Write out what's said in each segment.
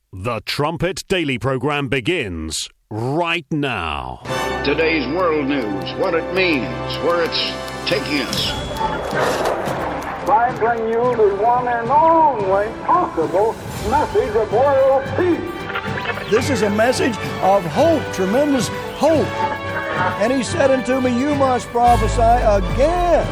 The Trumpet Daily program begins right now. Today's world news, what it means, where it's taking us. I bring you the one and only possible message of world peace. This is a message of hope, tremendous hope. And he said unto me, you must prophesy again.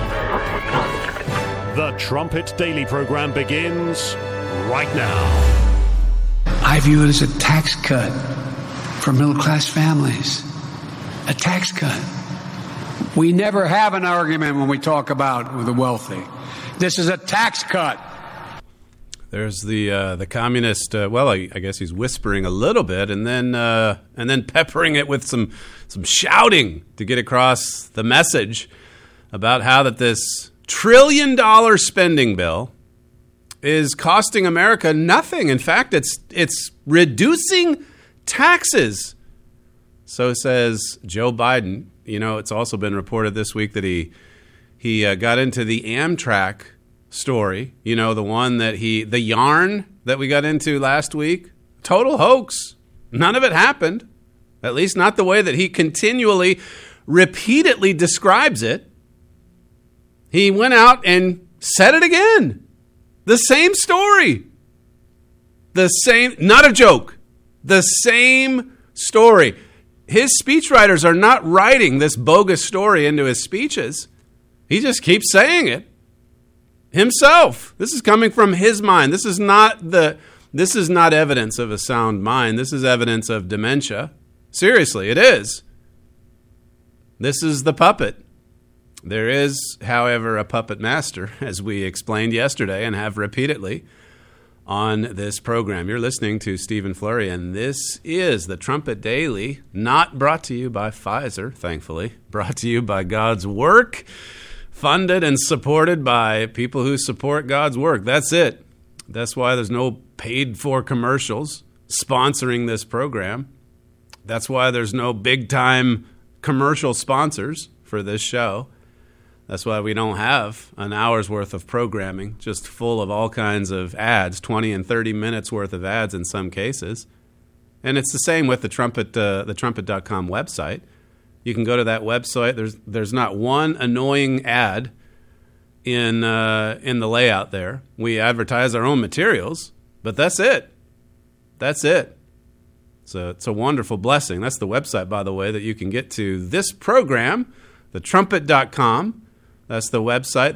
The Trumpet Daily program begins right now. I view it as a tax cut for middle-class families. A tax cut. We never have an argument when we talk about the wealthy. This is a tax cut. There's the communist. I guess he's whispering a little bit, and then peppering it with some shouting to get across the message about how that this $1 trillion spending bill is costing America nothing. In fact, it's reducing taxes. So says Joe Biden. You know, it's also been reported this week that he got into the Amtrak story. You know, the yarn that we got into last week. Total hoax. None of it happened. At least not the way that he continually, repeatedly describes it. He went out and said it again. The same story. The same, not a joke. The same story. His speechwriters are not writing this bogus story into his speeches. He just keeps saying it himself. This is coming from his mind. This is not evidence of a sound mind. This is evidence of dementia. Seriously, it is. This is the puppet. There is, however, a puppet master, as we explained yesterday and have repeatedly on this program. You're listening to Stephen Flurry, and this is the Trumpet Daily, not brought to you by Pfizer, thankfully, brought to you by God's work, funded and supported by people who support God's work. That's it. That's why there's no paid-for commercials sponsoring this program. That's why there's no big-time commercial sponsors for this show. That's why we don't have an hour's worth of programming, just full of all kinds of ads, 20 and 30 minutes worth of ads in some cases. And it's the same with the trumpet.com website. You can go to that website. There's not one annoying ad in the layout there. We advertise our own materials, but that's it. That's it. So it's a wonderful blessing. That's the website, by the way, that you can get to this program, thetrumpet.com. That's the website.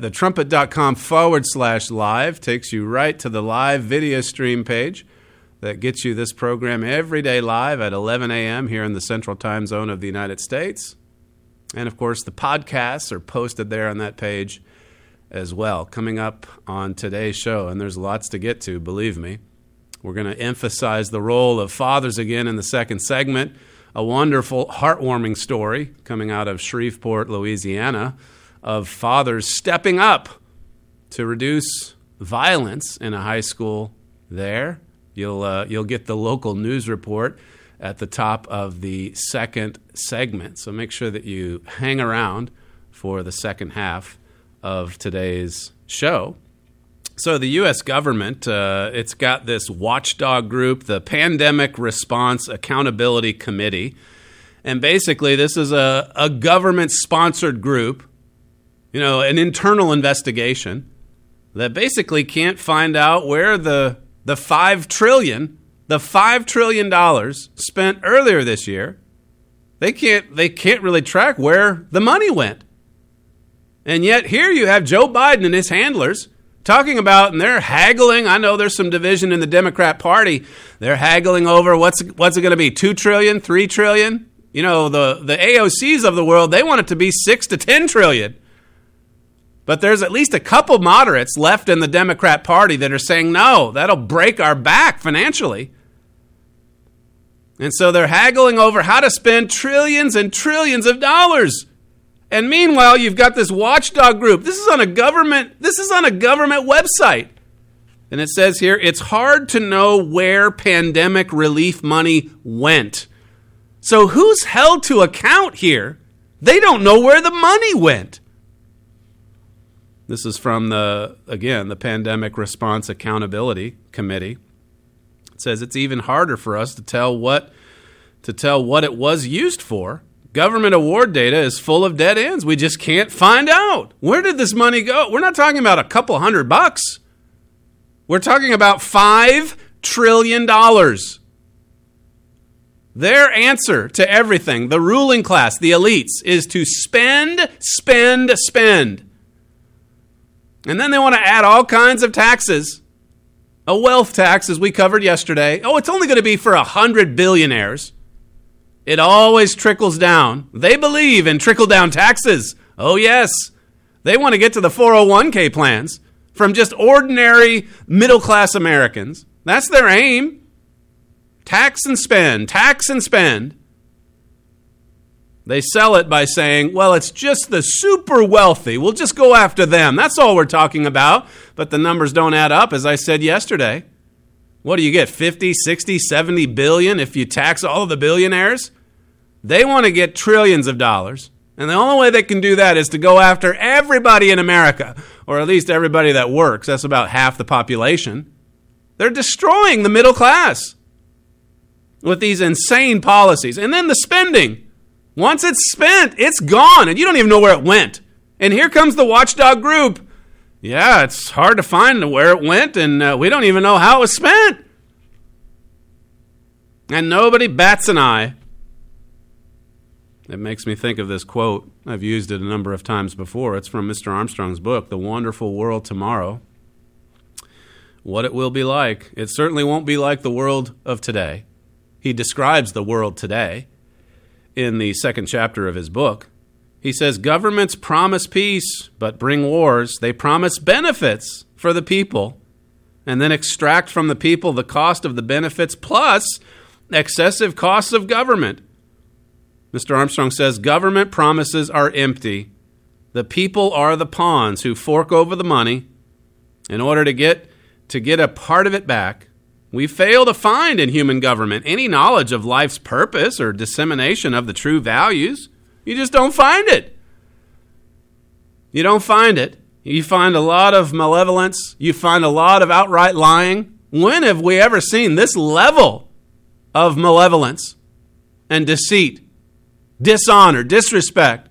Thetrumpet.com/live takes you right to the live video stream page that gets you this program every day live at 11 a.m. here in the Central Time Zone of the United States. And, of course, the podcasts are posted there on that page as well. Coming up on today's show, and there's lots to get to, believe me. We're going to emphasize the role of fathers again in the second segment. A wonderful, heartwarming story coming out of Shreveport, Louisiana, of fathers stepping up to reduce violence in a high school there. You'll get the local news report at the top of the second segment. So make sure that you hang around for the second half of today's show. So the U.S. government, it's got this watchdog group, the Pandemic Response Accountability Committee. And basically this is a government-sponsored group, an internal investigation that basically can't find out where the $5 trillion spent earlier this year, they can't really track where the money went. And yet here you have Joe Biden and his handlers talking about, and they're haggling. I know there's some division in the Democrat Party. They're haggling over what's it going to be, $2 trillion, $3 trillion? The AOCs of the world, they want it to be $6 to $10 trillion. But there's at least a couple moderates left in the Democrat Party that are saying, no, that'll break our back financially. And so they're haggling over how to spend trillions and trillions of dollars. And meanwhile, you've got this watchdog group. This is on a government website. And it says here, it's hard to know where pandemic relief money went. So who's held to account here? They don't know where the money went. This is from the Pandemic Response Accountability Committee. It It says it's even harder for us to tell what it was used for. Government award data is full of dead ends. We just can't find out. Where did this money go? We're not talking about a couple $100. We're talking about $5 trillion. Their answer to everything, the ruling class, the elites, is to spend, spend, spend. And then they want to add all kinds of taxes. A wealth tax, as we covered yesterday. Oh, it's only going to be for 100 billionaires. It always trickles down. They believe in trickle-down taxes. Oh, yes. They want to get to the 401k plans from just ordinary middle-class Americans. That's their aim. Tax and spend, tax and spend. They sell it by saying, well, it's just the super wealthy. We'll just go after them. That's all we're talking about. But the numbers don't add up, as I said yesterday. What do you get, 50, 60, 70 billion if you tax all of the billionaires? They want to get trillions of dollars. And the only way they can do that is to go after everybody in America, or at least everybody that works. That's about half the population. They're destroying the middle class with these insane policies. And then the spending. Once it's spent, it's gone, and you don't even know where it went. And here comes the watchdog group. Yeah, it's hard to find where it went, and we don't even know how it was spent. And nobody bats an eye. It makes me think of this quote. I've used it a number of times before. It's from Mr. Armstrong's book, The Wonderful World Tomorrow. What it will be like. It certainly won't be like the world of today. He describes the world today in the second chapter of his book. He says, governments promise peace, but bring wars. They promise benefits for the people, and then extract from the people the cost of the benefits plus excessive costs of government. Mr. Armstrong says, government promises are empty. The people are the pawns who fork over the money in order to get a part of it back. We fail to find in human government any knowledge of life's purpose or dissemination of the true values. You just don't find it. You don't find it. You find a lot of malevolence. You find a lot of outright lying. When have we ever seen this level of malevolence and deceit, dishonor, disrespect?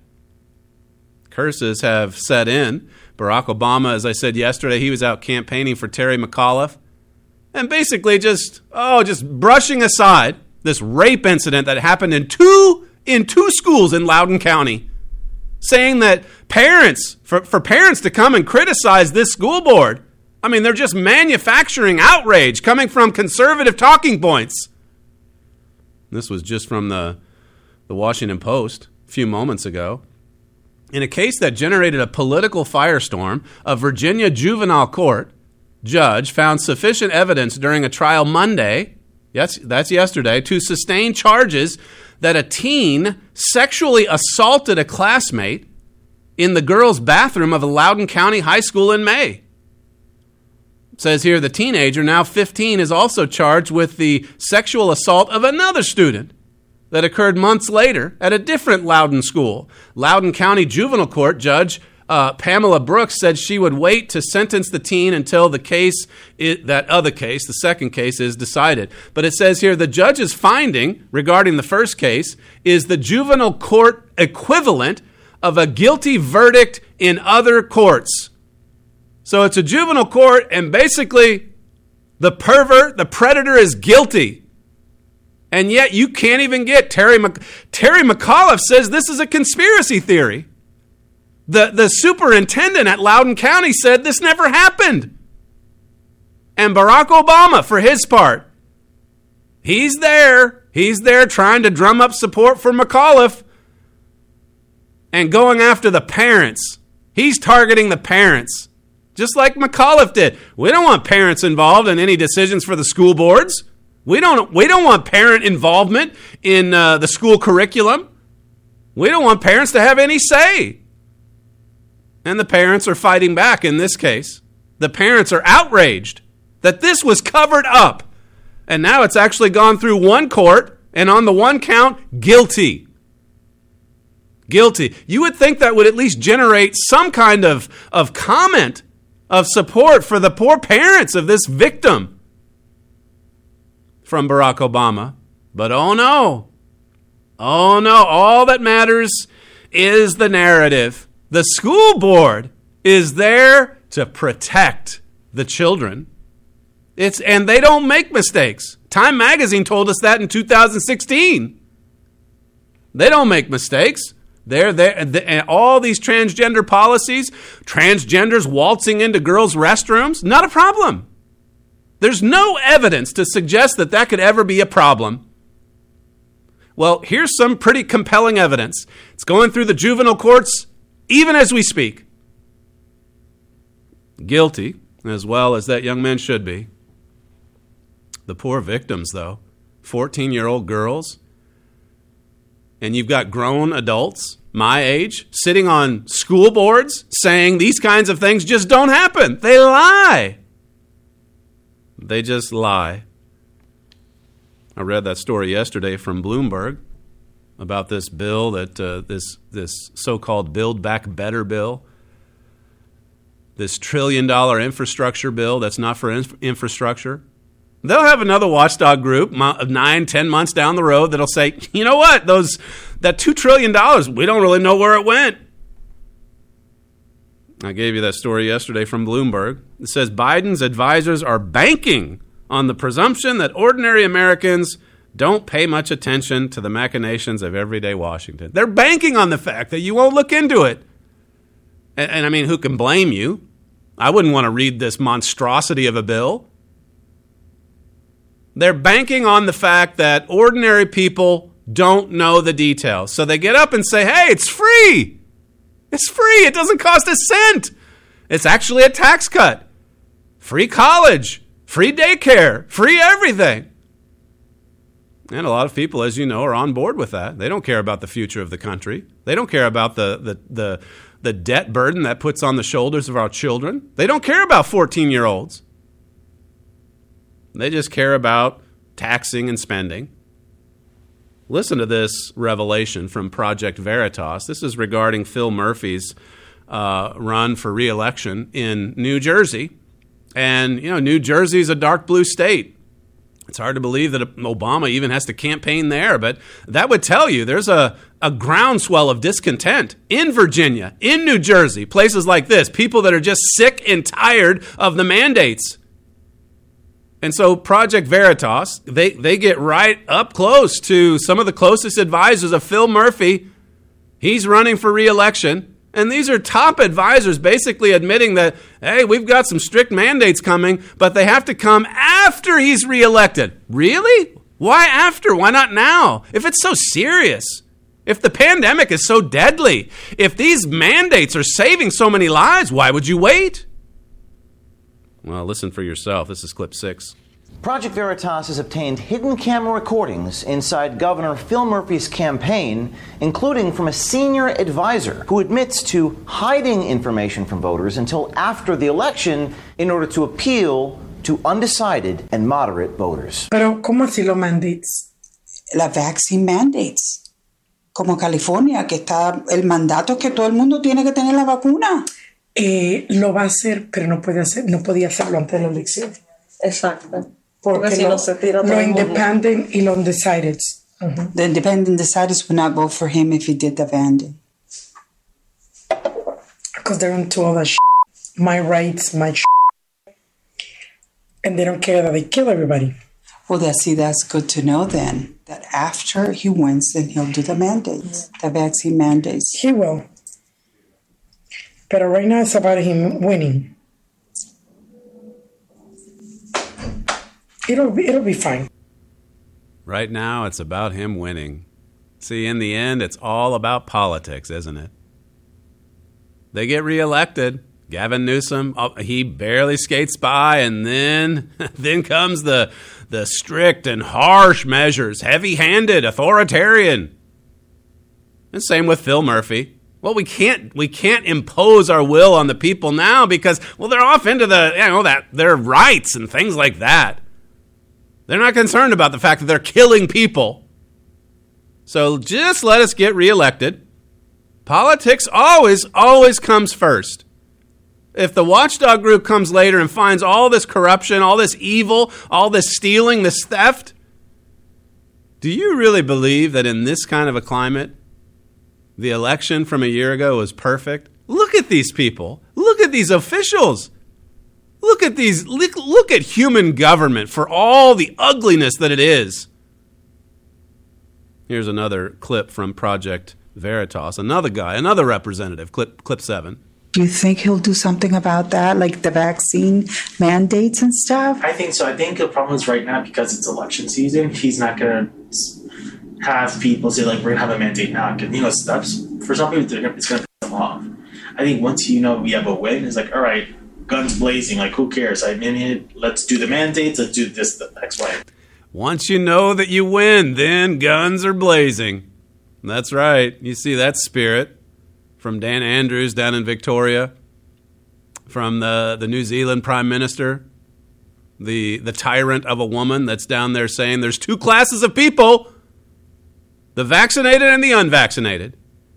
Curses have set in. Barack Obama, as I said yesterday, he was out campaigning for Terry McAuliffe. And basically just brushing aside this rape incident that happened in two schools in Loudoun County, saying that parents, for parents to come and criticize this school board, I mean, they're just manufacturing outrage coming from conservative talking points. This was just from the Washington Post a few moments ago. In a case that generated a political firestorm, a Virginia juvenile court judge found sufficient evidence during a trial Monday, yes, that's yesterday, to sustain charges that a teen sexually assaulted a classmate in the girls' bathroom of a Loudoun County high school in May. It says here the teenager, now 15, is also charged with the sexual assault of another student that occurred months later at a different Loudoun school. Loudoun County Juvenile Court Judge Pamela Brooks said she would wait to sentence the teen until the second case, is decided. But it says here the judge's finding regarding the first case is the juvenile court equivalent of a guilty verdict in other courts. So it's a juvenile court, and basically the pervert, the predator, is guilty. And yet you can't even get Terry McAuliffe says this is a conspiracy theory. The superintendent at Loudoun County said this never happened. And Barack Obama, for his part, he's there trying to drum up support for McAuliffe and going after the parents. He's targeting the parents, just like McAuliffe did. We don't want parents involved in any decisions for the school boards. We don't want parent involvement in the school curriculum. We don't want parents to have any say. And the parents are fighting back in this case. The parents are outraged that this was covered up. And now it's actually gone through one court, and on the one count, guilty. Guilty. You would think that would at least generate some kind of comment, of support for the poor parents of this victim. from Barack Obama. But oh no, all that matters is the narrative. The school board is there to protect the children. And they don't make mistakes. Time Magazine told us that in 2016. They don't make mistakes. They're there, and all these transgender policies, transgenders waltzing into girls' restrooms, not a problem. There's no evidence to suggest that that could ever be a problem. Well, here's some pretty compelling evidence. It's going through the juvenile courts even as we speak. Guilty, as well as that young man should be. The poor victims, though, 14-year-old girls. And you've got grown adults, my age, sitting on school boards saying these kinds of things just don't happen. They lie. They just lie. I read that story yesterday from Bloomberg about this bill that this so-called Build Back Better bill, this $1 trillion infrastructure bill that's not for infrastructure. They'll have another watchdog group 9-10 months down the road that'll say, you know what, that $2 trillion, we don't really know where it went. I gave you that story yesterday from Bloomberg. It says Biden's advisors are banking on the presumption that ordinary Americans don't pay much attention to the machinations of everyday Washington. They're banking on the fact that you won't look into it. And I mean, who can blame you? I wouldn't want to read this monstrosity of a bill. They're banking on the fact that ordinary people don't know the details. So they get up and say, hey, it's free. It's free. It doesn't cost a cent. It's actually a tax cut. Free college, free daycare, free everything. And a lot of people, as you know, are on board with that. They don't care about the future of the country. They don't care about the debt burden that puts on the shoulders of our children. They don't care about 14-year-olds. They just care about taxing and spending. Listen to this revelation from Project Veritas. This is regarding Phil Murphy's run for re-election in New Jersey. And, you know, New Jersey is a dark blue state. It's hard to believe that Obama even has to campaign there, but that would tell you there's a groundswell of discontent in Virginia, in New Jersey, places like this, people that are just sick and tired of the mandates. And so Project Veritas, they get right up close to some of the closest advisors of Phil Murphy. He's running for re-election. And these are top advisors basically admitting that, hey, we've got some strict mandates coming, but they have to come after he's re-elected. Really? Why after? Why not now? If it's so serious, if the pandemic is so deadly, if these mandates are saving so many lives, why would you wait? Well, listen for yourself. This is clip 6. Project Veritas has obtained hidden camera recordings inside Governor Phil Murphy's campaign, including from a senior advisor who admits to hiding information from voters until after the election in order to appeal to undecided and moderate voters. Pero, ¿cómo así los mandates? La vaccine mandates. Como California, que está el mandato que todo el mundo tiene que tener la vacuna. Lo va a hacer, pero no podía hacerlo antes de la elección. Exacto. Porque si no se tira todo lo independent y lo undecided. The independent decideds would not vote for him if he did the vanding. Because they're into all that shit. My rights, my shit. And they don't care that they kill everybody. Well, that's good to know then. That after he wins, then he'll do the mandates, the vaccine mandates. He will. But right now it's about him winning. It'll be fine. Right now it's about him winning. See, in the end, it's all about politics, isn't it? They get reelected. Gavin Newsom, he barely skates by, and then comes the strict and harsh measures, heavy-handed, authoritarian. And same with Phil Murphy. Well, we can't impose our will on the people now because, well, they're off into their rights and things like that. They're not concerned about the fact that they're killing people. So just let us get reelected. Politics always comes first. If the watchdog group comes later and finds all this corruption, all this evil, all this stealing, this theft, Do you really believe that in this kind of a climate, the election from a year ago was perfect? Look at these people. Look at these officials. Look at these. Look at human government for all the ugliness that it is. Here's another clip from Project Veritas. Another guy, another representative. Clip 7. Do you think he'll do something about that, like the vaccine mandates and stuff? I think so. I think the problem is right now, because it's election season, he's not going to have people say, like, we're going to have a mandate now. Because, that's, for some people, it's going to piss them off. I think once we have a win, it's like, all right, guns blazing, like, who cares? I mean, let's do the mandates, let's do this, the X, Y. Once you know that you win, then guns are blazing. That's right. You see that spirit from Dan Andrews down in Victoria, from the New Zealand Prime Minister, the tyrant of a woman that's down there saying there's two classes of people, the vaccinated and the unvaccinated.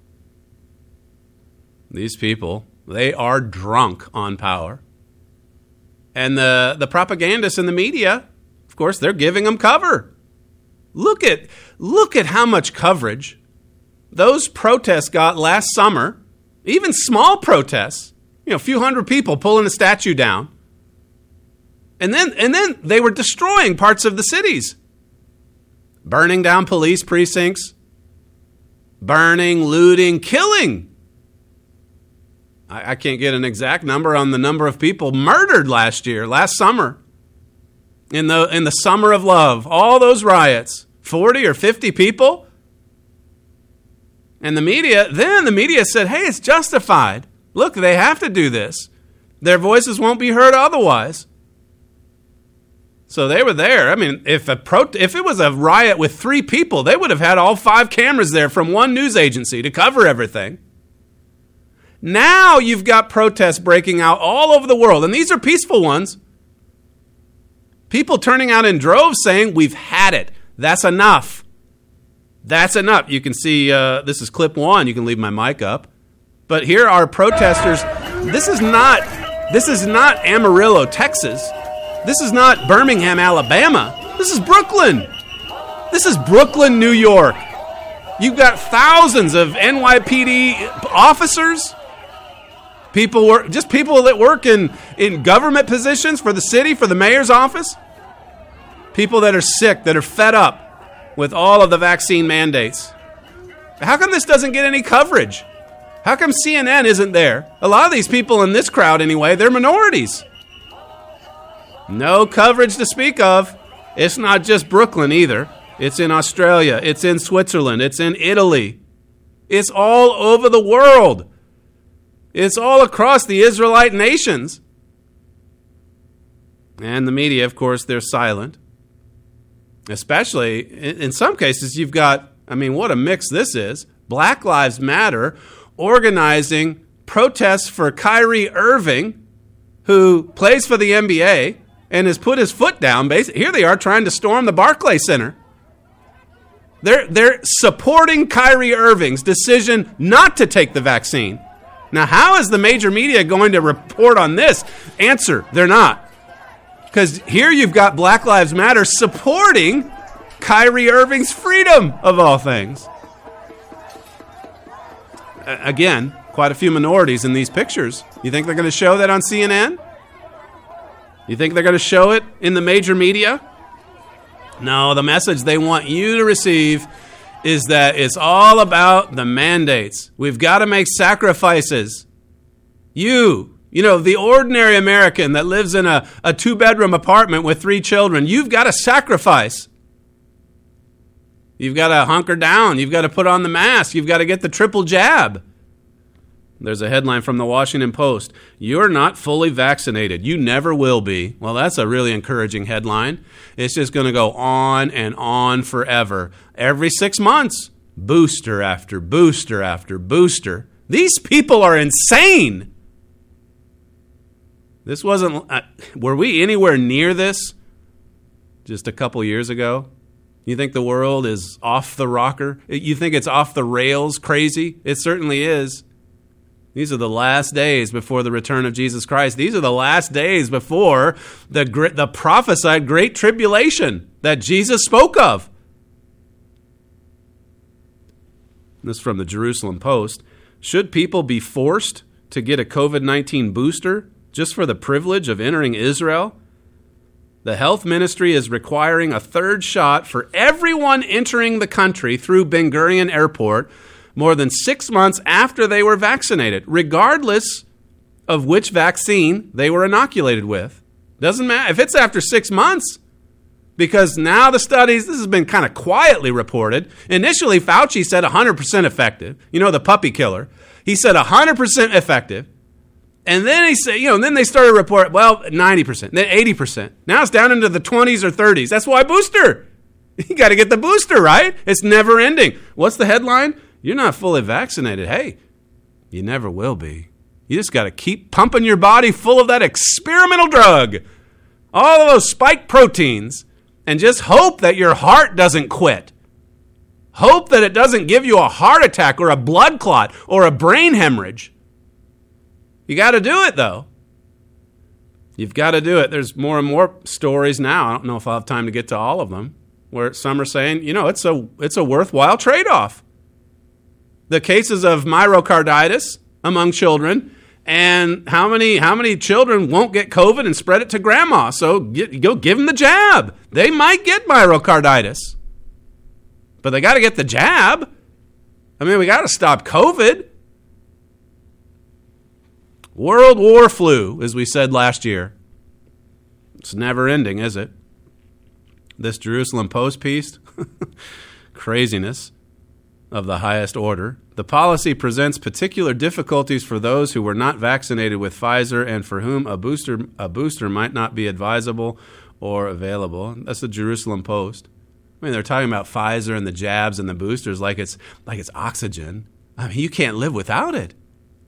These people, they are drunk on power. And the propagandists in the media, of course, they're giving them cover. Look at how much coverage those protests got last summer, even small protests, a few hundred people pulling a statue down. And then they were destroying parts of the cities, burning down police precincts, burning, looting, killing. I can't get an exact number on the number of people murdered last summer, in the summer of love, all those riots, 40 or 50 people. And the media said, hey, it's justified. Look, they have to do this. Their voices won't be heard otherwise. So they were there. I mean, if it was a riot with 3 people, they would have had all 5 cameras there from one news agency to cover everything. Now you've got protests breaking out all over the world, and these are peaceful ones. People turning out in droves saying, we've had it. That's enough. That's enough. You can see, this is clip 1. You can leave my mic up. But here are protesters. This is not Amarillo, Texas. This is not Birmingham, Alabama. This is Brooklyn. This is Brooklyn, New York. You've got thousands of NYPD officers, people that work in government positions for the city, for the mayor's office, people that are sick, that are fed up with all of the vaccine mandates. How come this doesn't get any coverage? How come CNN isn't there? A lot of these people in this crowd, anyway, they're minorities. No coverage to speak of. It's not just Brooklyn either. It's in Australia. It's in Switzerland. It's in Italy. It's all over the world. It's all across the Israelite nations. And the media, of course, they're silent. Especially, in some cases, you've got, what a mix this is. Black Lives Matter organizing protests for Kyrie Irving, who plays for the NBA and has put his foot down. Here they are trying to storm the Barclays Center. They're supporting Kyrie Irving's decision not to take the vaccine. Now, how is the major media going to report on this? Answer, they're not. Because here you've got Black Lives Matter supporting Kyrie Irving's freedom, of all things. Again, quite a few minorities in these pictures. You think they're going to show that on CNN? You think they're going to show it in the major media? No, the message they want you to receive is that it's all about the mandates. We've got to make sacrifices. The ordinary American that lives in a 2-bedroom apartment with 3 children, you've got to sacrifice. You've got to hunker down. You've got to put on the mask. You've got to get the triple jab. There's a headline from the Washington Post. You're not fully vaccinated. You never will be. Well, that's a really encouraging headline. It's just going to go on and on forever. Every 6 months, booster after booster after booster. These people are insane. This wasn't, were we anywhere near this just a couple years ago? You think the world is off the rocker? You think it's off the rails crazy? It certainly is. These are the last days before the return of Jesus Christ. These are the last days before the prophesied great tribulation that Jesus spoke of. This is from the Jerusalem Post. Should people be forced to get a COVID-19 booster just for the privilege of entering Israel? The health ministry is requiring a third shot for everyone entering the country through Ben Gurion Airport more than 6 months after they were vaccinated, regardless of which vaccine they were inoculated with. Doesn't matter if it's after 6 months, because now the studies, this has been kind of quietly reported. Initially, Fauci said 100% effective. You know, the puppy killer. He said 100% effective. And then he said, then they started to report, 90%, then 80%. Now it's down into the 20s or 30s. That's why booster. You got to get the booster, right? It's never ending. What's the headline? You're not fully vaccinated. Hey, you never will be. You just got to keep pumping your body full of that experimental drug, all of those spike proteins, and just hope that your heart doesn't quit. Hope that it doesn't give you a heart attack or a blood clot or a brain hemorrhage. You got to do it, though. You've got to do it. There's more and more stories now. I don't know if I'll have time to get to all of them, where some are saying, it's a worthwhile trade-off. The cases of myocarditis among children, and how many children won't get COVID and spread it to grandma? So go give them the jab. They might get myocarditis, but they got to get the jab. We got to stop COVID. World War flu, as we said last year. It's never ending, is it? This Jerusalem Post piece, craziness of the highest order. The policy presents particular difficulties for those who were not vaccinated with Pfizer and for whom a booster might not be advisable or available. That's the Jerusalem Post. They're talking about Pfizer and the jabs and the boosters like it's oxygen. You can't live without it.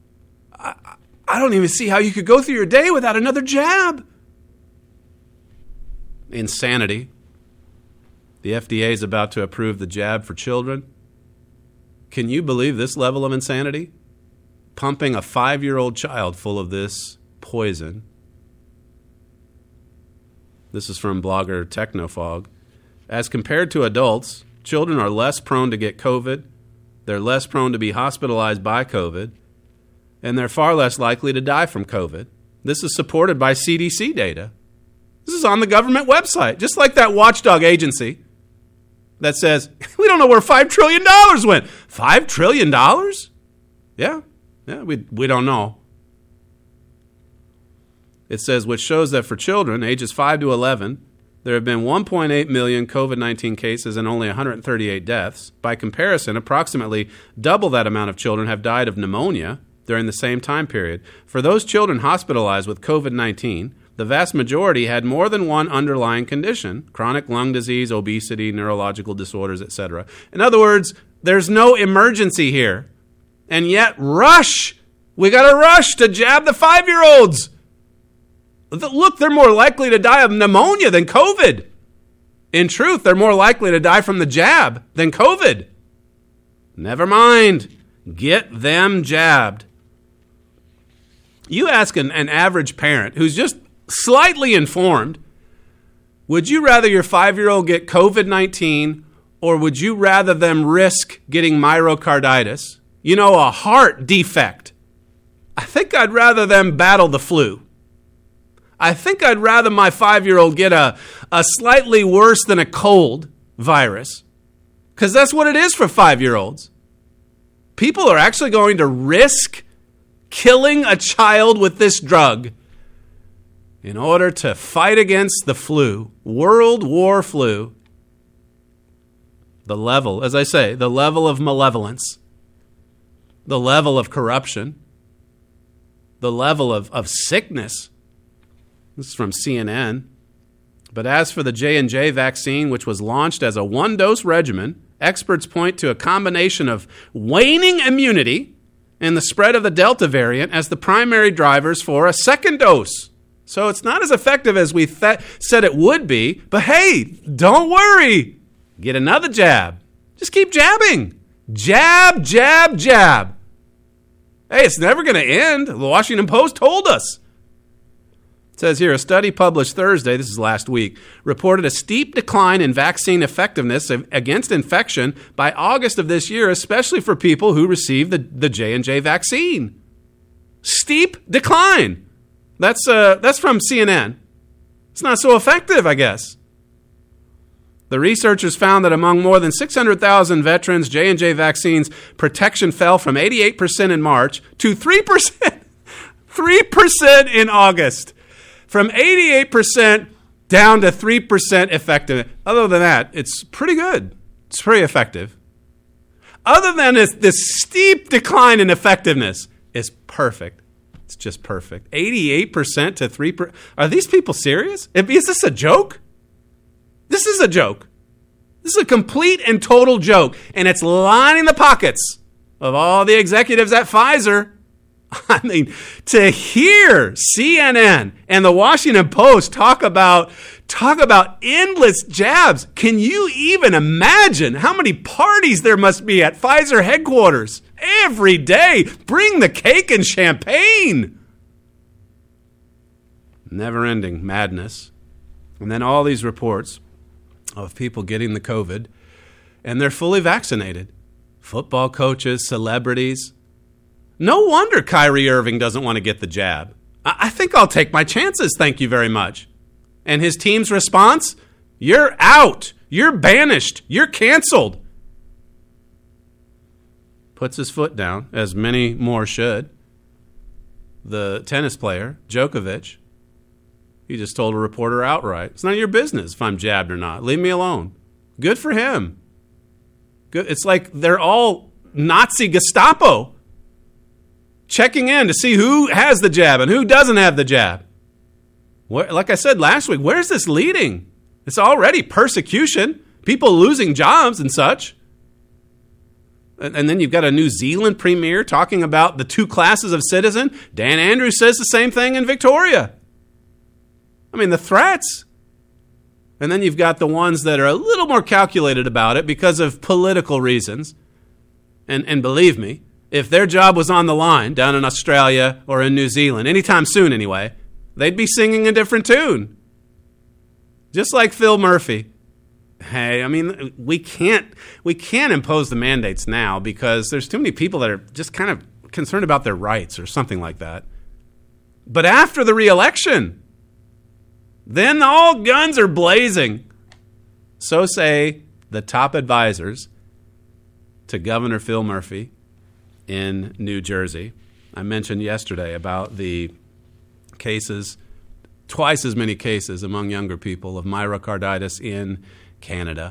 I don't even see how you could go through your day without another jab. Insanity. The FDA is about to approve the jab for children. Can you believe this level of insanity? Pumping a 5-year-old child full of this poison. This is from blogger Technofog. As compared to adults, children are less prone to get COVID. They're less prone to be hospitalized by COVID. And they're far less likely to die from COVID. This is supported by CDC data. This is on the government website, just like that watchdog agency that says, we don't know where $5 trillion went. $5 trillion? Yeah, we don't know. It says, which shows that for children ages 5 to 11, there have been 1.8 million COVID-19 cases and only 138 deaths. By comparison, approximately double that amount of children have died of pneumonia during the same time period. For those children hospitalized with COVID-19, the vast majority had more than one underlying condition: chronic lung disease, obesity, neurological disorders, etc. In other words, there's no emergency here. And yet, we got to rush to jab the 5-year-olds. Look, they're more likely to die of pneumonia than COVID. In truth, they're more likely to die from the jab than COVID. Never mind. Get them jabbed. You ask an average parent who's just slightly informed, would you rather your 5-year-old get COVID-19 or would you rather them risk getting myocarditis? A heart defect. I think I'd rather them battle the flu. I think I'd rather my 5-year-old get a slightly worse than a cold virus, because that's what it is for 5-year-olds. People are actually going to risk killing a child with this drug in order to fight against the flu, World War flu. The level, as I say, the level of malevolence, the level of corruption, the level of sickness. This is from CNN. But as for the J&J vaccine, which was launched as a one-dose regimen, experts point to a combination of waning immunity and the spread of the Delta variant as the primary drivers for a second dose. So it's not as effective as we said it would be, but hey, don't worry. Get another jab. Just keep jabbing. Jab, jab, jab. Hey, it's never going to end. The Washington Post told us. It says here, a study published Thursday, this is last week, reported a steep decline in vaccine effectiveness against infection by August of this year, especially for people who received the J&J vaccine. Steep decline. That's from CNN. It's not so effective, I guess. The researchers found that among more than 600,000 veterans, J&J vaccines protection fell from 88% in March to 3%. 3% in August. From 88% down to 3% effective. Other than that, it's pretty good. It's pretty effective. Other than this steep decline in effectiveness, it's perfect. It's just perfect. 88% to 3%. Are these people serious? Is this a joke? This is a joke. This is a complete and total joke. And it's lining the pockets of all the executives at Pfizer. I mean, to hear CNN and the Washington Post talk about endless jabs. Can you even imagine how many parties there must be at Pfizer headquarters every day? Bring the cake and champagne. Never-ending madness. And then all these reports of people getting the COVID, and they're fully vaccinated. Football coaches, celebrities. No wonder Kyrie Irving doesn't want to get the jab. I think I'll take my chances, thank you very much. And his team's response? You're out. You're banished. You're canceled. Puts his foot down, as many more should. The tennis player, Djokovic, he just told a reporter outright, it's none of your business if I'm jabbed or not. Leave me alone. Good for him. Good. It's like they're all Nazi Gestapo checking in to see who has the jab and who doesn't have the jab. Like I said last week, where's this leading? It's already persecution, people losing jobs and such. And then you've got a New Zealand premier talking about the two classes of citizen. Dan Andrews says the same thing in Victoria. I mean, the threats. And then you've got the ones that are a little more calculated about it because of political reasons. And believe me, if their job was on the line down in Australia or in New Zealand, anytime soon anyway, they'd be singing a different tune. Just like Phil Murphy. Hey, I mean, we can't impose the mandates now because there's too many people that are just kind of concerned about their rights or something like that. But after the re-election, then all guns are blazing. So say the top advisors to Governor Phil Murphy in New Jersey. I mentioned yesterday about the cases, twice as many cases among younger people of myocarditis in Canada.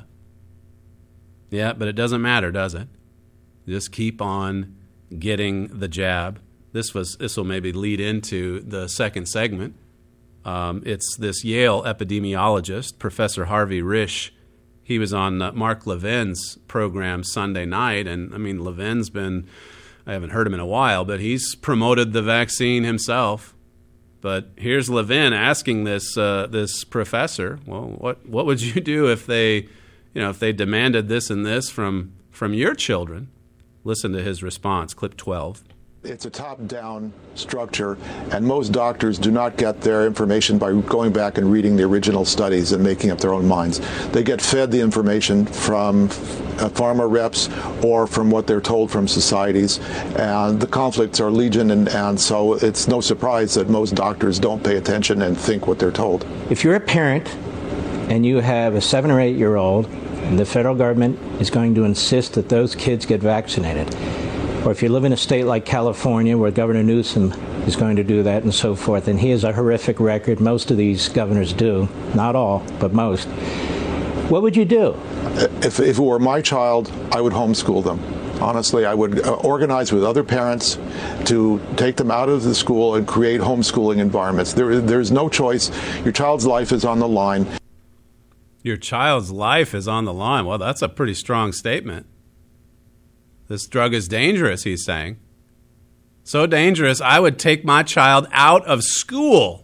Yeah, but it doesn't matter, does it? Just keep on getting the jab. This will maybe lead into the second segment. It's this Yale epidemiologist, Professor Harvey Risch. He was on Mark Levin's program Sunday night, and I mean, Levin's been, I haven't heard him in a while, but he's promoted the vaccine himself. But here's Levin asking this professor, well, what would you do if they demanded this and this from your children? Listen to his response, clip 12. It's a top-down structure, and most doctors do not get their information by going back and reading the original studies and making up their own minds. They get fed the information from pharma reps or from what they're told from societies, and the conflicts are legion, and so it's no surprise that most doctors don't pay attention and think what they're told. If you're a parent and you have a 7 or 8 year old, and the federal government is going to insist that those kids get vaccinated, or if you live in a state like California where Governor Newsom is going to do that and so forth, and he has a horrific record, most of these governors do, not all, but most, what would you do? If it were my child, I would homeschool them. Honestly, I would organize with other parents to take them out of the school and create homeschooling environments. There's no choice. Your child's life is on the line. Your child's life is on the line. Well, that's a pretty strong statement. This drug is dangerous, he's saying. So dangerous, I would take my child out of school.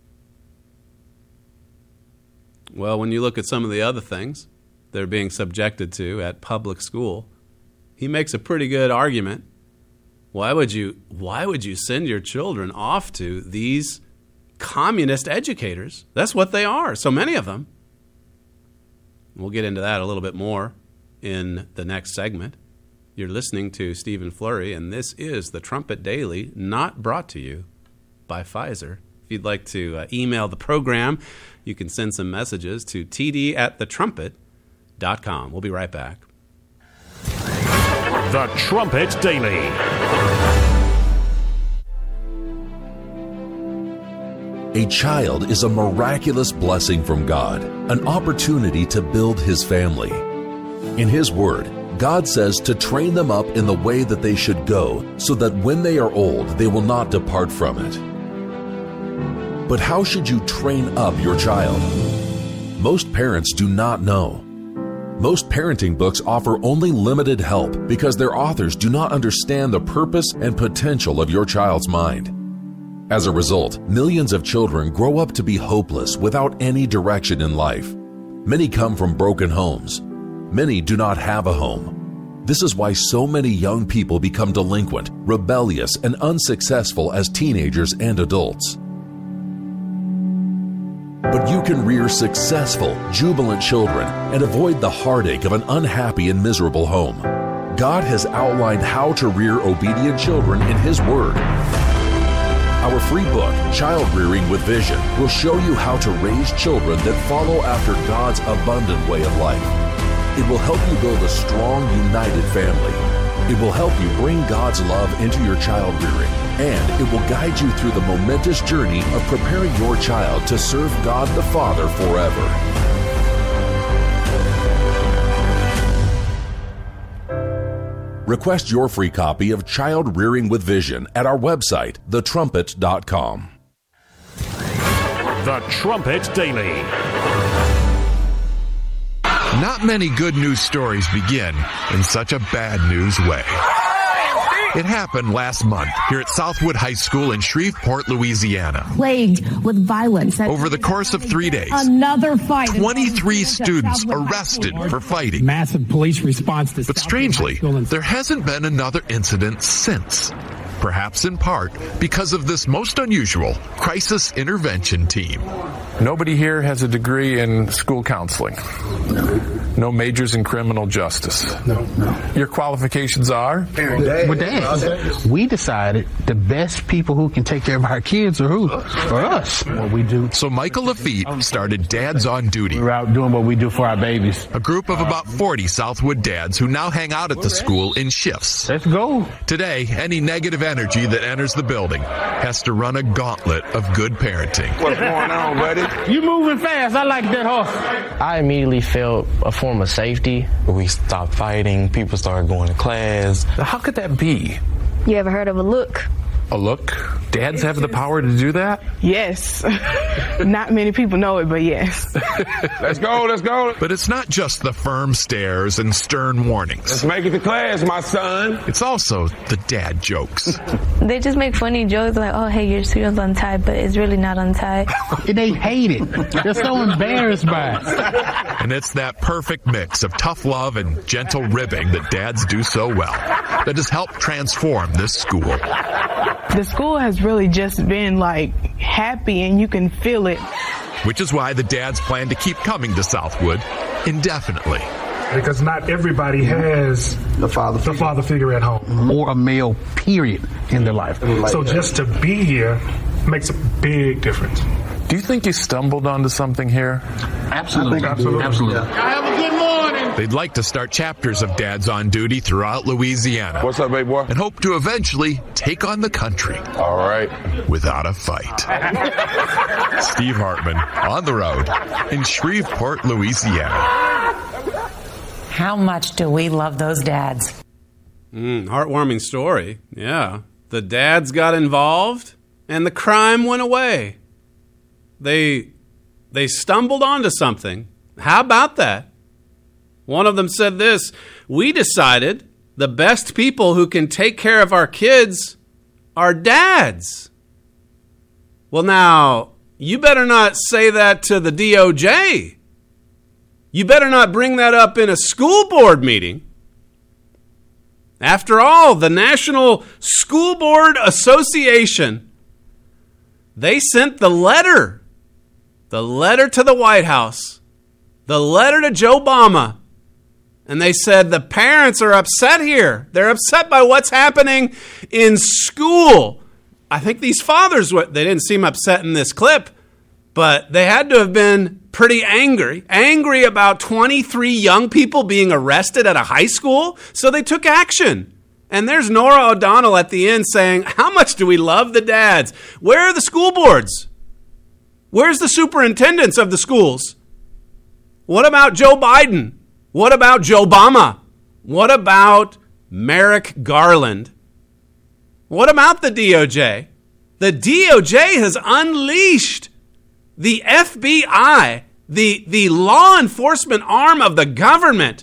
Well, when you look at some of the other things they're being subjected to at public school, he makes a pretty good argument. Why would you send your children off to these communist educators. That's what they are, so many of them. We'll get into that a little bit more in the next segment. You're listening to Stephen Flurry, and this is the Trumpet Daily, not brought to you by Pfizer. If you'd like to email the program, you can send some messages to td@thetrumpet.com. We'll be right back. The Trumpet Daily. A child is a miraculous blessing from God, an opportunity to build His family. In His Word, God says to train them up in the way that they should go, so that when they are old, they will not depart from it. But how should you train up your child? Most parents do not know. Most parenting books offer only limited help because their authors do not understand the purpose and potential of your child's mind. As a result, millions of children grow up to be hopeless without any direction in life. Many come from broken homes. Many do not have a home. This is why so many young people become delinquent, rebellious, and unsuccessful as teenagers and adults. But you can rear successful, jubilant children and avoid the heartache of an unhappy and miserable home. God has outlined how to rear obedient children in His Word. Our free book, Child Rearing with Vision, will show you how to raise children that follow after God's abundant way of life. It will help you build a strong, united family. It will help you bring God's love into your child rearing, and it will guide you through the momentous journey of preparing your child to serve God the Father forever. Request your free copy of Child Rearing with Vision at our website, thetrumpet.com. The Trumpet Daily. Not many good news stories begin in such a bad news way. It happened last month here at Southwood High School in Shreveport, Louisiana. Plagued with violence. Over the course of 3 days, another fight. 23 students arrested for fighting. Massive police response to But strangely, there hasn't been another incident since. Perhaps in part because of this most unusual crisis intervention team. Nobody here has a degree in school counseling. No majors in criminal justice. No. Your qualifications are? Dads. We decided the best people who can take care of our kids are who? For us. What we do. So Michael Lafitte started Dads on Duty. We're out doing what we do for our babies. A group of about 40 Southwood dads who now hang out at the school in shifts. Let's go. Today, any negative energy that enters the building has to run a gauntlet of good parenting. What's going on, buddy? You moving fast. I like that horse. I immediately felt a form of safety. We stopped fighting. People started going to class. How could that be? You ever heard of a look? A look? Dads have the power to do that? Yes. Not many people know it, but yes. Let's go. But it's not just the firm stares and stern warnings. Let's make it to class, my son. It's also the dad jokes. They just make funny jokes like, oh, hey, your shoe's untied, but it's really not untied. They hate it. They're so embarrassed by it. And it's that perfect mix of tough love and gentle ribbing that dads do so well that has helped transform this school. The school has really just been like happy, and you can feel it. Which is why the dads plan to keep coming to Southwood indefinitely. Because not everybody has the father figure at home. Or a male, period, in their life. So just to be here makes a big difference. Do you think you stumbled onto something here? Absolutely. Absolutely. Have a good morning. They'd like to start chapters of Dads on Duty throughout Louisiana. What's up, baby boy? And hope to eventually take on the country. All right. Without a fight. Steve Hartman, on the road in Shreveport, Louisiana. How much do we love those dads? Heartwarming story. Yeah. The dads got involved and the crime went away. They stumbled onto something. How about that? One of them said this: we decided the best people who can take care of our kids are dads. Well, now, you better not say that to the DOJ. You better not bring that up in a school board meeting. After all, the National School Board Association They sent the letter to the White House, the letter to Joe Obama, and they said the parents are upset here. They're upset by what's happening in school. I think these fathers, they didn't seem upset in this clip, but they had to have been pretty angry about 23 young people being arrested at a high school. So they took action. And there's Nora O'Donnell at the end saying, how much do we love the dads? Where are the school boards? Where's the superintendents of the schools? What about Joe Biden? What about Joe Obama? What about Merrick Garland? What about the DOJ? The DOJ has unleashed the FBI, the law enforcement arm of the government,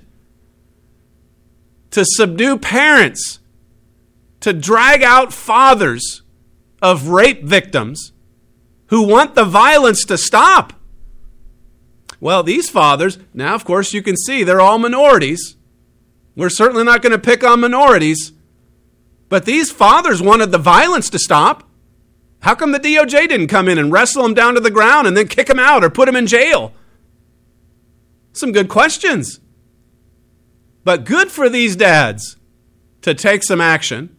to subdue parents, to drag out fathers of rape victims who want the violence to stop. Well, these fathers, now, of course, you can see they're all minorities. We're certainly not going to pick on minorities. But these fathers wanted the violence to stop. How come the DOJ didn't come in and wrestle them down to the ground and then kick them out or put them in jail? Some good questions. But good for these dads to take some action.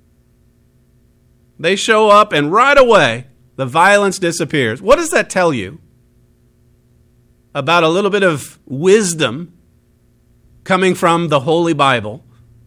They show up and right away, the violence disappears. What does that tell you about a little bit of wisdom coming from the Holy Bible?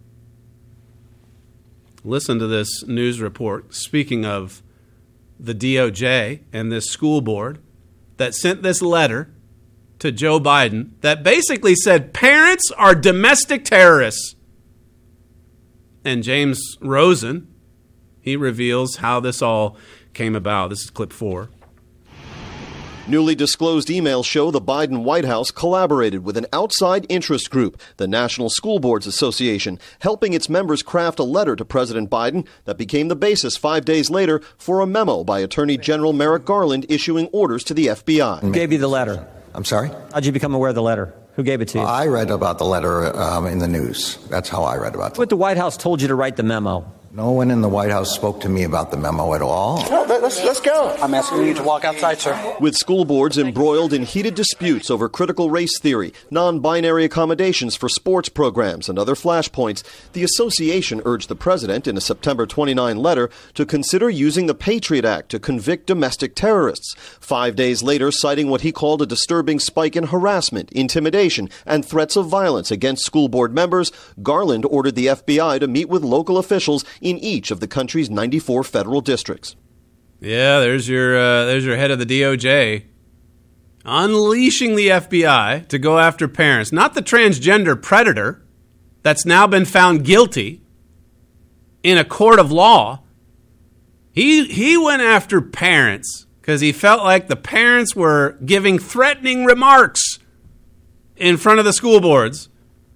Listen to this news report. Speaking of the DOJ and this school board that sent this letter to Joe Biden that basically said parents are domestic terrorists. And James Rosen, he reveals how this all came about. This is clip 4. Newly disclosed emails show the Biden White House collaborated with an outside interest group, the National School Boards Association, helping its members craft a letter to President Biden that became the basis 5 days later for a memo by Attorney General Merrick Garland issuing orders to the FBI. Who gave you the letter? I'm sorry? How'd you become aware of the letter? Who gave it to you? I read about the letter in the news. That's how I read about it. What the White House told you to write the memo? No one in the White House spoke to me about the memo at all. No, let's go. I'm asking you to walk outside, sir. With school boards embroiled in heated disputes over critical race theory, non-binary accommodations for sports programs, and other flashpoints, the association urged the president in a September 29 letter to consider using the Patriot Act to convict domestic terrorists. 5 days later, citing what he called a disturbing spike in harassment, intimidation, and threats of violence against school board members, Garland ordered the FBI to meet with local officials in each of the country's 94 federal districts. Yeah, there's your head of the DOJ unleashing the FBI to go after parents, not the transgender predator that's now been found guilty in a court of law. He went after parents because he felt like the parents were giving threatening remarks in front of the school boards.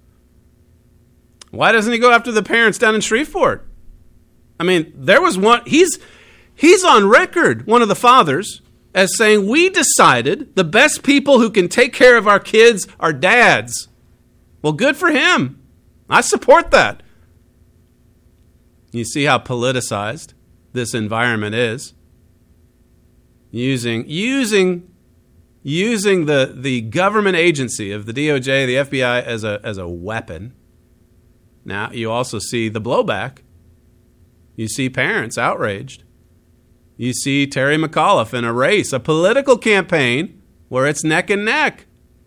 Why doesn't he go after the parents down in Shreveport? I mean, there was one, he's on record, one of the fathers, as saying, we decided the best people who can take care of our kids are dads. Well, good for him. I support that. You see how politicized this environment is. Using the government agency of the DOJ, the FBI, as a weapon. Now, you also see the blowback. You see parents outraged. You see Terry McAuliffe in a race, a political campaign where it's neck and neck.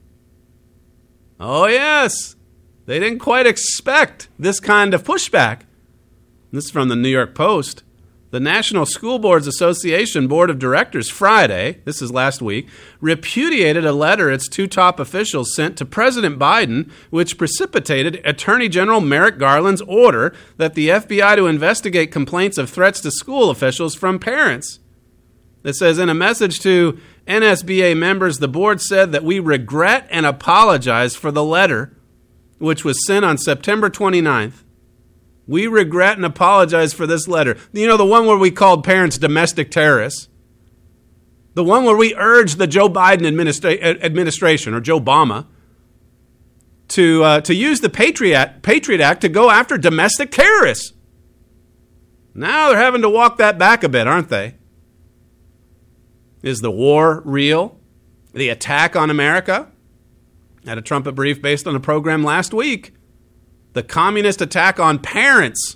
Oh, yes. They didn't quite expect this kind of pushback. This is from the New York Post. The National School Boards Association Board of Directors Friday, this is last week, repudiated a letter its two top officials sent to President Biden, which precipitated Attorney General Merrick Garland's order that the FBI to investigate complaints of threats to school officials from parents. It says, in a message to NSBA members, the board said that we regret and apologize for the letter, which was sent on September 29th. We regret and apologize for this letter. You know, the one where we called parents domestic terrorists. The one where we urged the Joe Biden administration, or Joe Obama, to use the Patriot Act to go after domestic terrorists. Now they're having to walk that back a bit, aren't they? Is the war real? The attack on America? I had a trumpet brief based on a program last week. The communist attack on parents.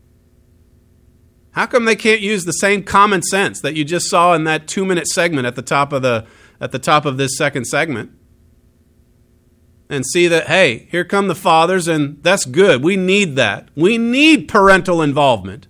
How come they can't use the same common sense that you just saw in that 2-minute segment at the top of this second segment? And see that, hey, here come the fathers, and that's good. We need that. We need parental involvement.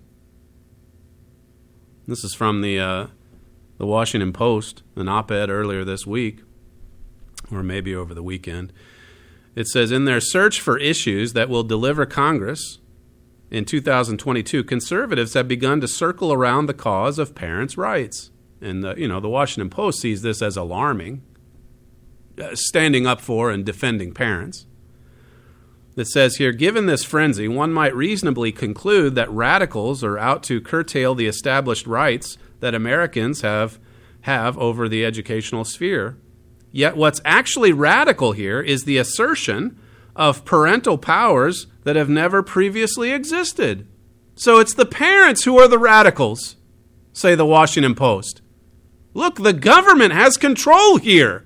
This is from the Washington Post, an op-ed earlier this week, or maybe over the weekend. It says, in their search for issues that will deliver Congress in 2022, conservatives have begun to circle around the cause of parents' rights. And the Washington Post sees this as alarming, standing up for and defending parents. It says here, given this frenzy, one might reasonably conclude that radicals are out to curtail the established rights that Americans have over the educational sphere. Yet what's actually radical here is the assertion of parental powers that have never previously existed. So it's the parents who are the radicals, say the Washington Post. Look, the government has control here.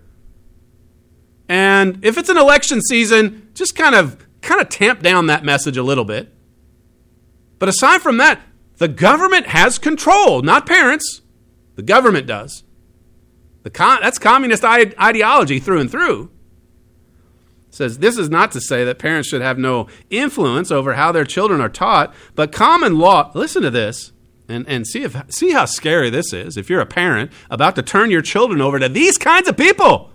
And if it's an election season, just kind of tamp down that message a little bit. But aside from that, the government has control, not parents. The government does. That's communist ideology through and through. It says this is not to say that parents should have no influence over how their children are taught, but common law, listen to this, and see how scary this is if you're a parent about to turn your children over to these kinds of people.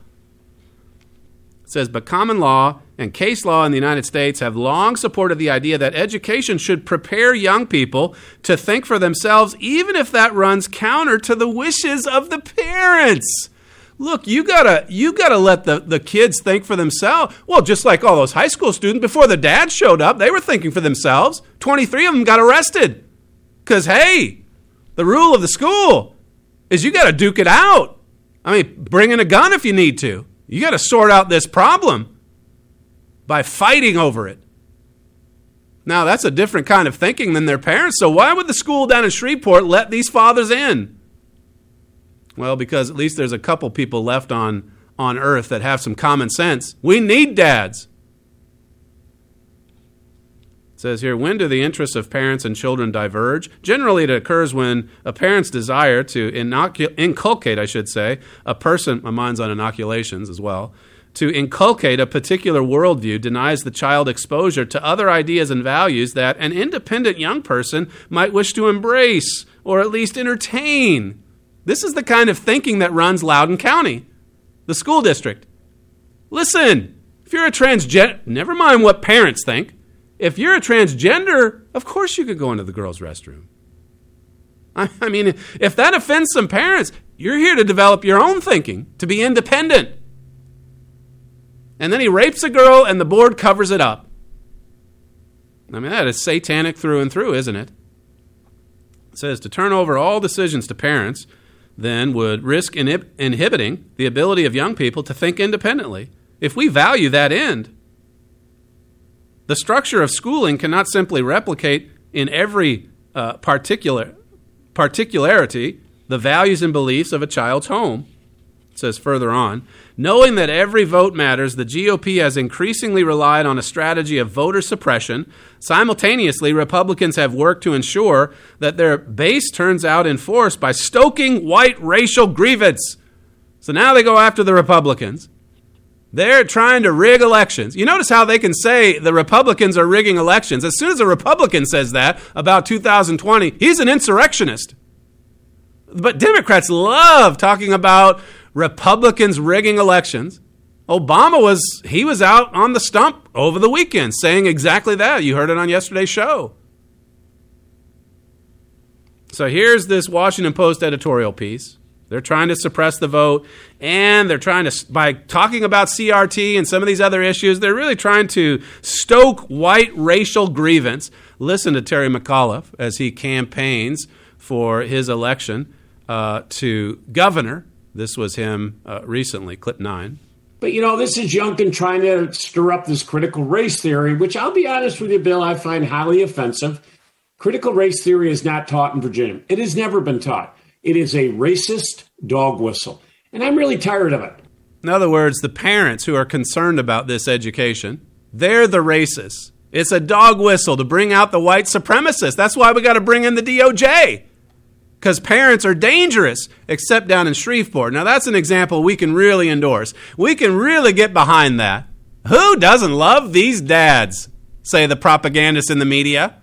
It says, but common law and case law in the United States have long supported the idea that education should prepare young people to think for themselves, even if that runs counter to the wishes of the parents. Look, you gotta let the kids think for themselves. Well, just like all those high school students, before the dad showed up, they were thinking for themselves. 23 of them got arrested. Because, hey, the rule of the school is you gotta duke it out. I mean, bring in a gun if you need to. You gotta sort out this problem by fighting over it. Now, that's a different kind of thinking than their parents. So why would the school down in Shreveport let these fathers in? Well, because at least there's a couple people left on earth that have some common sense. We need dads. It says here, when do the interests of parents and children diverge? Generally, it occurs when a parent's desire to inculcate, a person, my mind's on inoculations as well, to inculcate a particular worldview denies the child exposure to other ideas and values that an independent young person might wish to embrace or at least entertain. This is the kind of thinking that runs Loudoun County, the school district. Listen, if you're a transgender, never mind what parents think. If you're a transgender, of course you could go into the girls' restroom. I mean, if that offends some parents, you're here to develop your own thinking, to be independent. And then he rapes a girl and the board covers it up. I mean, that is satanic through and through, isn't it? It says to turn over all decisions to parents then would risk inhibiting the ability of young people to think independently. If we value that end, the structure of schooling cannot simply replicate in every particularity the values and beliefs of a child's home. It says further on, knowing that every vote matters, the GOP has increasingly relied on a strategy of voter suppression. Simultaneously, Republicans have worked to ensure that their base turns out in force by stoking white racial grievance. So now they go after the Republicans. They're trying to rig elections. You notice how they can say the Republicans are rigging elections. As soon as a Republican says that about 2020, he's an insurrectionist. But Democrats love talking about Republicans rigging elections. Obama was out on the stump over the weekend saying exactly that. You heard it on yesterday's show. So here's this Washington Post editorial piece. They're trying to suppress the vote, and they're trying to, by talking about CRT and some of these other issues, they're really trying to stoke white racial grievance. Listen to Terry McAuliffe as he campaigns for his election to governor. This was him recently, clip 9. But, this is Youngkin trying to stir up this critical race theory, which I'll be honest with you, Bill, I find highly offensive. Critical race theory is not taught in Virginia. It has never been taught. It is a racist dog whistle. And I'm really tired of it. In other words, the parents who are concerned about this education, they're the racists. It's a dog whistle to bring out the white supremacists. That's why we got to bring in the DOJ. Because parents are dangerous, except down in Shreveport. Now, that's an example we can really endorse. We can really get behind that. Who doesn't love these dads, say the propagandists in the media?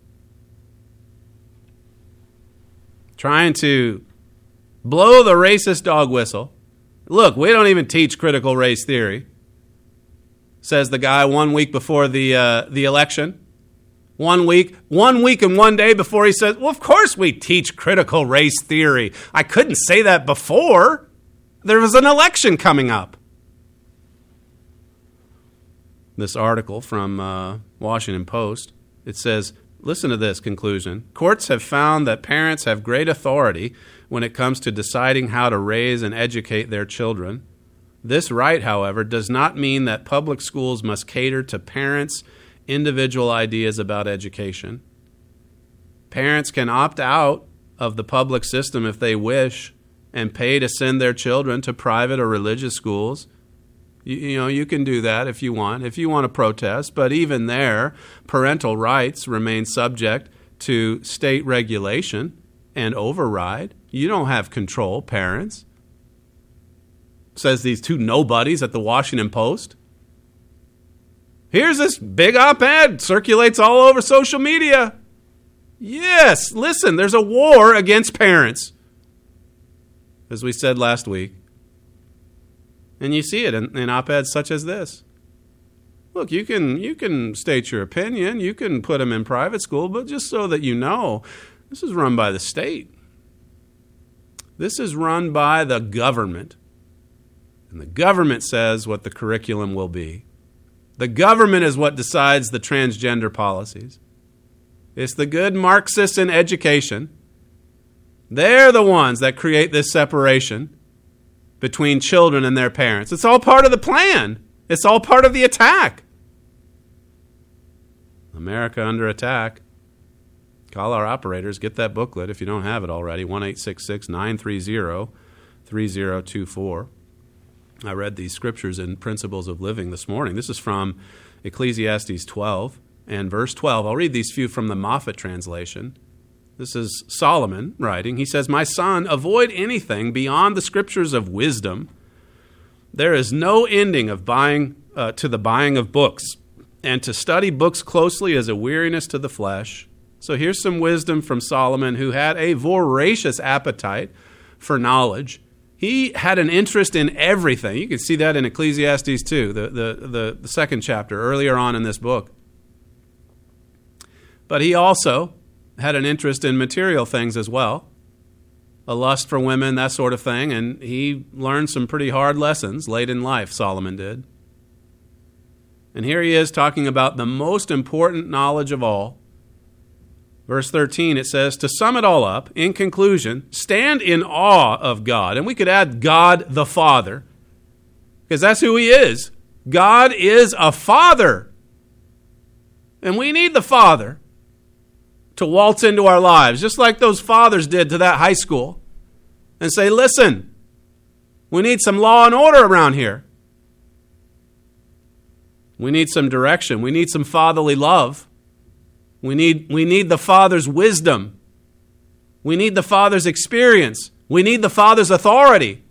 Trying to blow the racist dog whistle. Look, we don't even teach critical race theory, says the guy 1 week before the election. 1 week and 1 day before he says, well, of course we teach critical race theory. I couldn't say that before. There was an election coming up. This article from Washington Post, it says, listen to this conclusion. Courts have found that parents have great authority when it comes to deciding how to raise and educate their children. This right, however, does not mean that public schools must cater to parents' individual ideas about education. Parents can opt out of the public system if they wish and pay to send their children to private or religious schools. You can do that if you want to protest, but even there, parental rights remain subject to state regulation and override. You don't have control, parents. Says these two nobodies at the Washington Post. Here's this big op-ed, circulates all over social media. Yes, listen, there's a war against parents, as we said last week. And you see it in op-eds such as this. Look, you can state your opinion, you can put them in private school, but just so that you know, this is run by the state. This is run by the government. And the government says what the curriculum will be. The government is what decides the transgender policies. It's the good Marxists in education. They're the ones that create this separation between children and their parents. It's all part of the plan. It's all part of the attack. America under attack. Call our operators. Get that booklet if you don't have it already. 1-866-930-3024. I read these scriptures in Principles of Living this morning. This is from Ecclesiastes 12 and verse 12. I'll read these few from the Moffat translation. This is Solomon writing. He says, "My son, avoid anything beyond the scriptures of wisdom. There is no ending of buying to the buying of books, and to study books closely is a weariness to the flesh." So here's some wisdom from Solomon, who had a voracious appetite for knowledge. He had an interest in everything. You can see that in Ecclesiastes 2, the second chapter, earlier on in this book. But he also had an interest in material things as well, a lust for women, that sort of thing, and he learned some pretty hard lessons late in life, Solomon did. And here he is talking about the most important knowledge of all. Verse 13, it says, "To sum it all up, in conclusion, stand in awe of God." And we could add God the Father, because that's who he is. God is a father. And we need the Father to waltz into our lives, just like those fathers did to that high school, and say, listen, we need some law and order around here. We need some direction. We need some fatherly love. We need the Father's wisdom. We need the Father's experience. We need the Father's authority.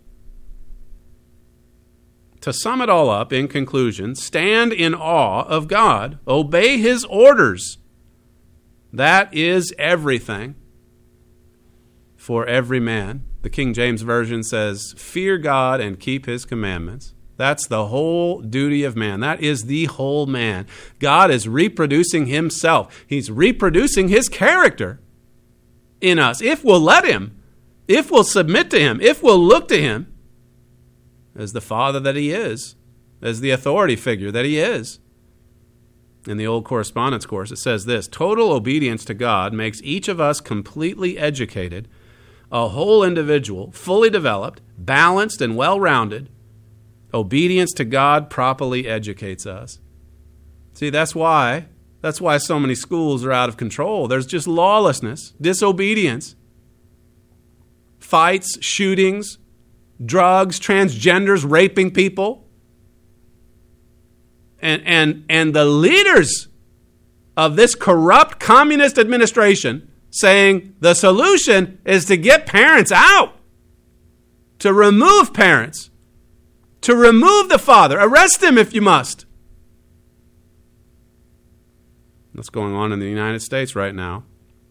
To sum it all up, in conclusion, stand in awe of God. Obey His orders. That is everything for every man. The King James Version says, fear God and keep His commandments. That's the whole duty of man. That is the whole man. God is reproducing Himself. He's reproducing His character in us. If we'll let Him, if we'll submit to Him, if we'll look to Him as the Father that He is, as the authority figure that He is. In the old correspondence course, it says this: total obedience to God makes each of us completely educated, a whole individual, fully developed, balanced, and well-rounded. Obedience to God properly educates us. See, that's why so many schools are out of control. There's just lawlessness, disobedience. fights, shootings, drugs, transgenders, raping people. And the leaders of this corrupt communist administration saying the solution is to get parents out, to remove parents, to remove the father, arrest him if you must. What's going on in the United States right now?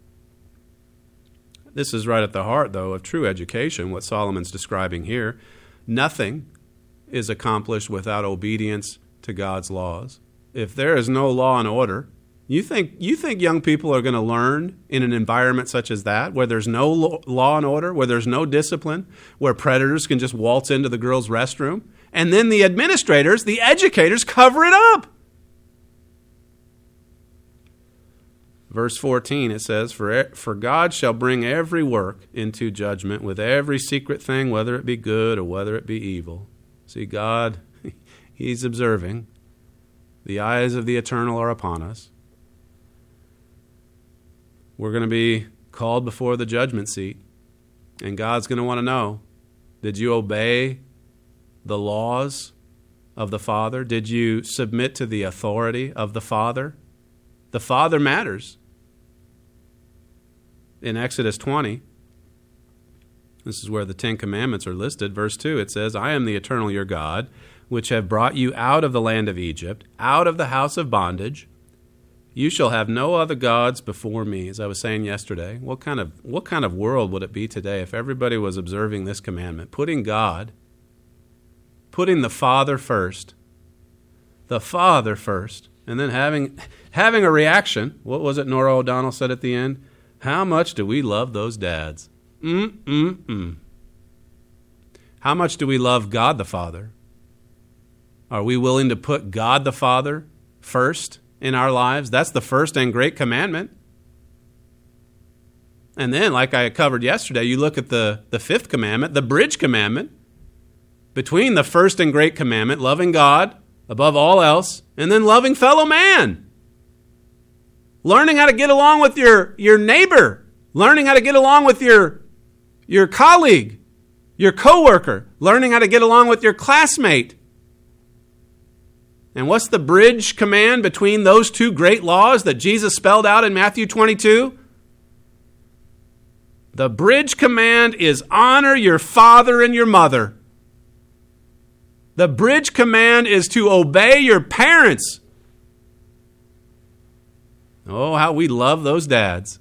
This is right at the heart, though, of true education, what Solomon's describing here. Nothing is accomplished without obedience to God's laws. If there is no law and order, you think young people are going to learn in an environment such as that, where there's no law and order, where there's no discipline, where predators can just waltz into the girls' restroom, and then the administrators, the educators, cover it up? Verse 14, it says, For God shall bring every work into judgment with every secret thing, whether it be good or whether it be evil. See, God, He's observing. The eyes of the eternal are upon us. We're going to be called before the judgment seat, and God's going to want to know, did you obey the laws of the Father? Did you submit to the authority of the Father? The Father matters. In Exodus 20, this is where the Ten Commandments are listed. Verse 2, it says, I am the eternal your God, which have brought you out of the land of Egypt, out of the house of bondage. You shall have no other gods before me. As I was saying yesterday, what kind of world would it be today if everybody was observing this commandment, putting God, putting the Father first, and then having a reaction. What was it Nora O'Donnell said at the end? How much do we love those dads? How much do we love God the Father? Are we willing to put God the Father first in our lives? That's the first and great commandment. And then, like I covered yesterday, you look at the fifth commandment, the bridge commandment, between the first and great commandment, loving God above all else, and then loving fellow man. Learning how to get along with your neighbor. Learning how to get along with your colleague, your coworker. Learning how to get along with your classmate. And what's the bridge command between those two great laws that Jesus spelled out in Matthew 22? The bridge command is honor your father and your mother. The bridge command is to obey your parents. Oh, how we love those dads.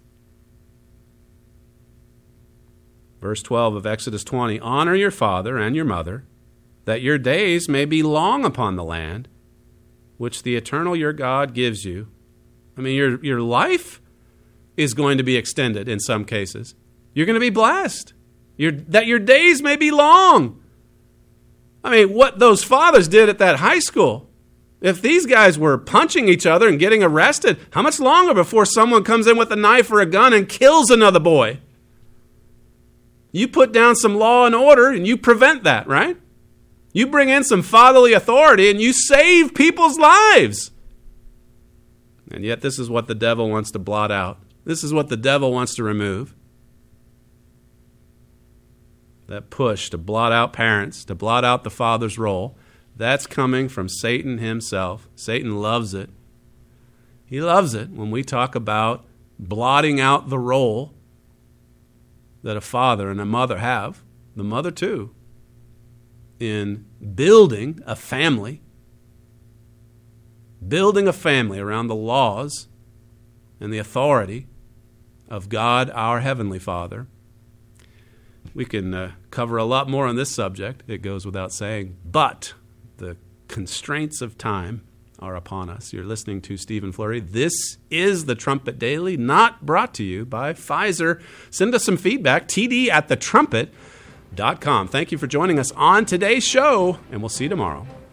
Verse 12 of Exodus 20, honor your father and your mother, that your days may be long upon the land, which the eternal your God gives you. I mean, your life is going to be extended in some cases. You're going to be blessed. That your days may be long. I mean, what those fathers did at that high school, if these guys were punching each other and getting arrested, how much longer before someone comes in with a knife or a gun and kills another boy? You put down some law and order and you prevent that, right? You bring in some fatherly authority and you save people's lives. And yet this is what the devil wants to blot out. This is what the devil wants to remove. That push to blot out parents, to blot out the father's role, that's coming from Satan himself. Satan loves it. He loves it when we talk about blotting out the role that a father and a mother have, the mother too, in building a family around the laws and the authority of God, our Heavenly Father. We can cover a lot more on this subject, it goes without saying, but the constraints of time are upon us. You're listening to Stephen Flurry. This is the Trumpet Daily, not brought to you by Pfizer. Send us some feedback, td@thetrumpet.com. Thank you for joining us on today's show, and we'll see you tomorrow.